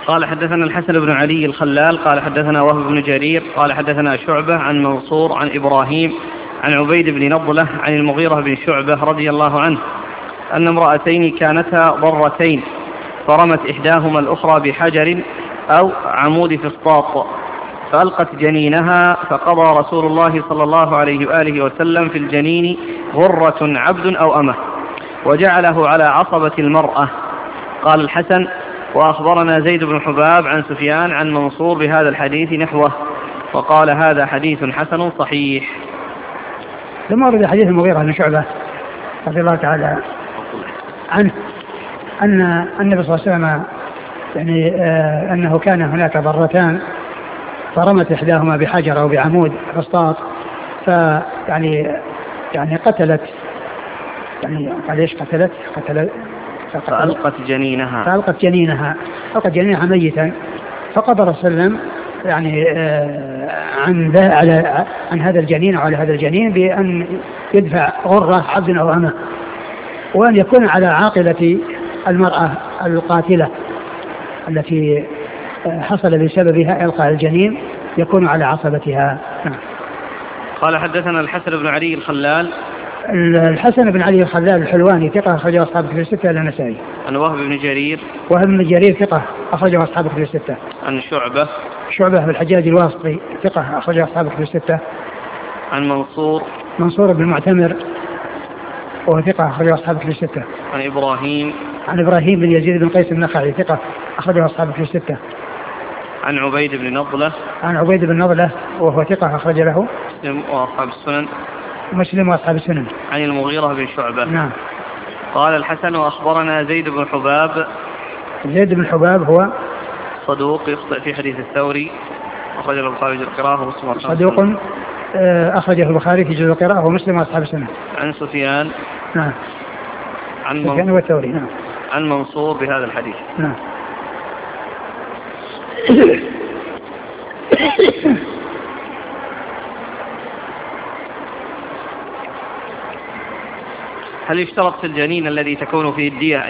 قال حدثنا الحسن بن علي الخلال قال حدثنا وهب بن جرير قال حدثنا شعبة عن منصور عن إبراهيم عن عبيد بن نضلة عن المغيرة بن شعبة رضي الله عنه أن امرأتين كانتا ضرتين فرمت إحداهما الأخرى بحجر أو عمود فسطاط فألقت جنينها فقضى رسول الله صلى الله عليه وآله وسلم في الجنين غرة عبد أو أمه وجعله على عصبة المرأة. قال الحسن وأخبرنا زيد بن حباب عن سفيان عن منصور بهذا الحديث نحوه وقال هذا حديث حسن صحيح. ثم ورد حديث المغيرة بن شعبة رضي الله تعالى عنه أن النبي صلى الله عليه وسلم يعني أنه كان هناك ضرتان فرمت إحداهما بحجر أو بعمود فسطاط يعني قتلت يعني قال ايش قتلت فألقت جنينها ميتا فقضى رسول الله يعني عن هذا الجنين وعلى هذا الجنين بأن يدفع غرة عبد أو أمه وأن يكون على عاقلة المرأة القاتلة التي حصل بسببها إلقاء الجنين يكون على عصبتها. قال حدثنا الحسن بن علي الخلال الحسن بن علي الخلال الحلواني ثقة أخرجه أصحاب كتب الستة إلا النسائي. عن وهب بن جرير ثقة أخرجه أصحاب كتب الستة. عن شعبة بالحجاج الواسطي ثقة أخرجه أصحاب كتب الستة. عن منصور بن معتمر وهو ثقة أخرجه أصحاب كتب الستة. عن إبراهيم بن يزيد بن قيس النخعي ثقة أخرجه أصحاب كتب الستة. عن عبيد بن نضلة وهو ثقة أخرج له مسلم وأصحاب السنن. عن المغيرة بن شعبة. نعم. قال الحسن وأخبرنا زيد بن حباب هو صدوق يخطئ في حديث الثوري أخرجه البخاري في القراءة ومسلم. صدوق أخرجه البخاري في جزء القراءة ومسلم وأصحاب السنن. عن سفيان. نعم. سفيان والثوري. نعم. عن منصور بهذا الحديث. نعم. هل يشترط في الجنين الذي تكون فيه الدية